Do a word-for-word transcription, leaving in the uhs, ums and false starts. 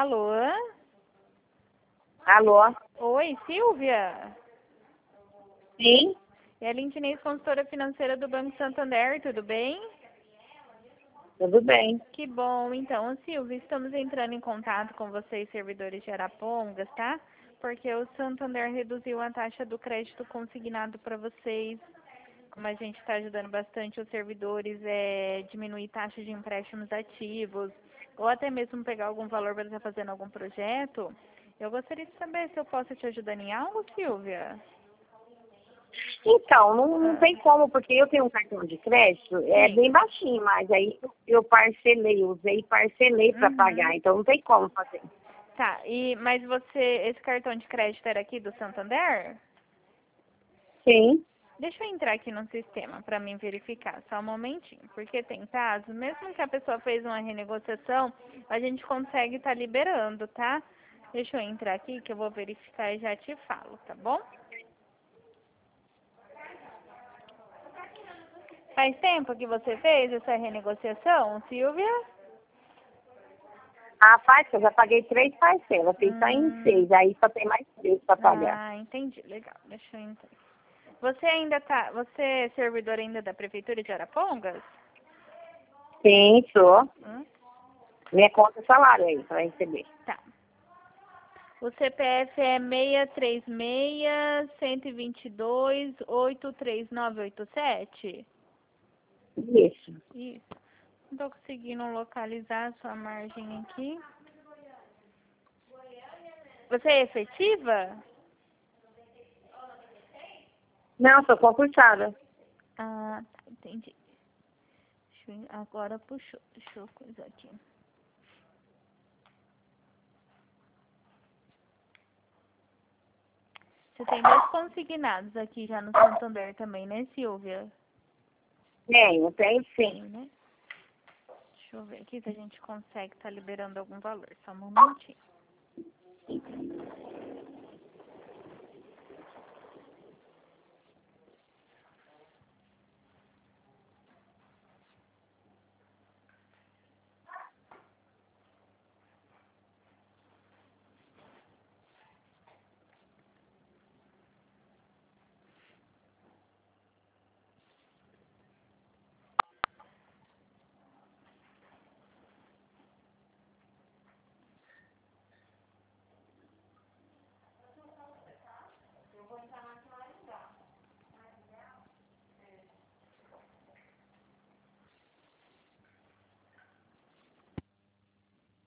Alô? Alô? Oi, Silvia? Sim? É a Lindinês, consultora financeira do Banco Santander, tudo bem? Tudo bem. Que bom. Então, Silvia, estamos entrando em contato com vocês, servidores de Arapongas, tá? Porque o Santander reduziu a taxa do crédito consignado para vocês. Como a gente está ajudando bastante os servidores, é diminuir taxa de empréstimos ativos, ou até mesmo pegar algum valor para estar fazendo algum projeto. Eu gostaria de saber se eu posso te ajudar em algo, Silvia? Então, não, não Ah, tem como, porque eu tenho um cartão de crédito, é sim. bem baixinho, mas aí eu parcelei, usei e parcelei para Uhum. pagar, então não tem como fazer. Tá, e, mas você, esse cartão de crédito era aqui do Santander? Sim. Deixa eu entrar aqui no sistema para mim verificar, só um momentinho, porque tem casos, mesmo que a pessoa fez uma renegociação, a gente consegue estar liberando, tá? Deixa eu entrar aqui que eu vou verificar e já te falo, tá bom? Faz tempo que você fez essa renegociação, Silvia? Ah, faz, eu já paguei três parcelas, fiz só em Hum, seis, aí só tem mais três para pagar. ah, entendi, legal, deixa eu entrar. Você ainda tá, você é servidor ainda da Prefeitura de Arapongas? Sim, sou. Hum? Minha conta é salário aí para receber. Tá. O C P F é seis três seis, um dois dois, oito três nove oito sete? Isso. Isso. Não tô conseguindo localizar a sua margem aqui. Você é efetiva? Não, sou concursada. Ah, tá, entendi. Deixa eu, agora puxou. Deixa eu coisar aqui. Você tem dois consignados aqui já no Santander também, né, Silvia? Tenho, tenho sim. Tem, né? Deixa eu ver aqui se a gente consegue estar liberando algum valor. Só um momentinho.